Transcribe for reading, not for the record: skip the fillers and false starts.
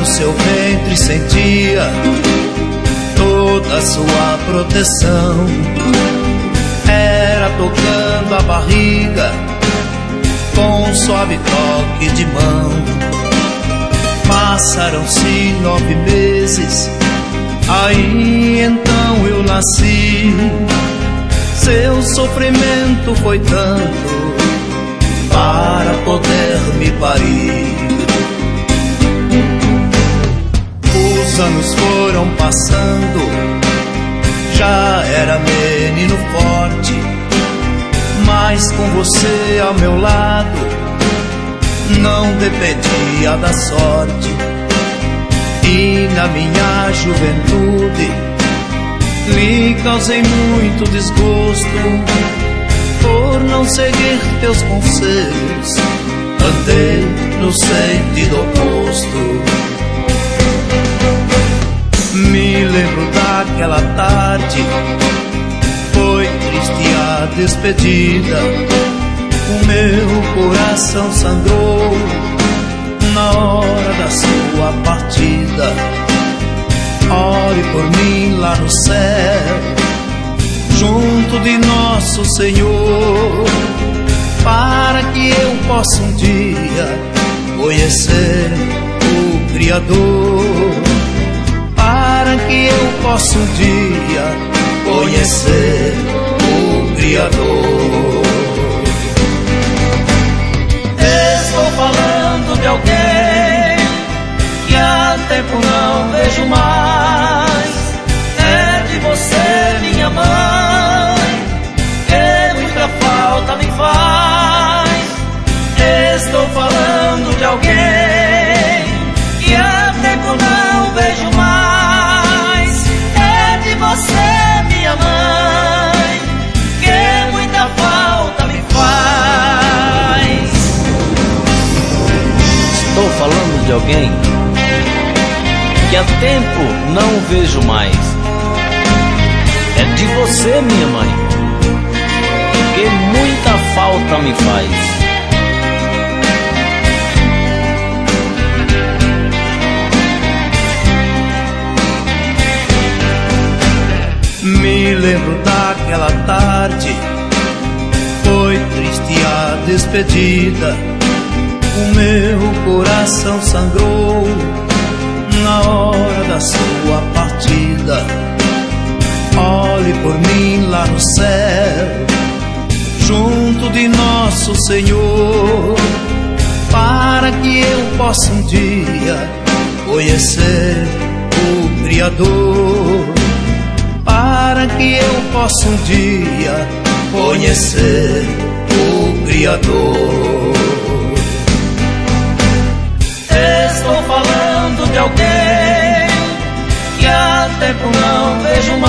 seu ventre sentia toda a sua proteção. Era tocando a barriga com um suave toque de mão. Passaram-se 9 meses, aí então eu nasci. Seu sofrimento foi tanto para poder me parir. Os anos foram passando, já era menino forte, mas com você ao meu lado não dependia da sorte. E na minha juventude lhe causei muito desgosto por não seguir teus conselhos, andei no sentido oposto. Me lembro daquela tarde, foi triste a despedida. O meu coração sangrou na hora da sua partida. Ore por mim lá no céu, junto de nosso Senhor, para que eu possa um dia conhecer o Criador, para que eu possa um dia conhecer o Criador. Estou falando de alguém que há tempo não vejo mais. É de você, minha mãe, que muita falta me faz. Estou falando de alguém que há tempo não vejo mais. É de você, minha mãe, que muita falta me faz. Estou falando de alguém que há tempo não vejo mais. É de você, minha mãe, que muita falta me faz. Me lembro daquela tarde, foi triste a despedida. O meu coração sangrou na hora da sua partida. Olhe por mim lá no céu, junto de nosso Senhor, para que eu possa um dia conhecer o Criador, para que eu possa um dia conhecer o Criador. Estou falando de alguém que há tempo não vejo mais.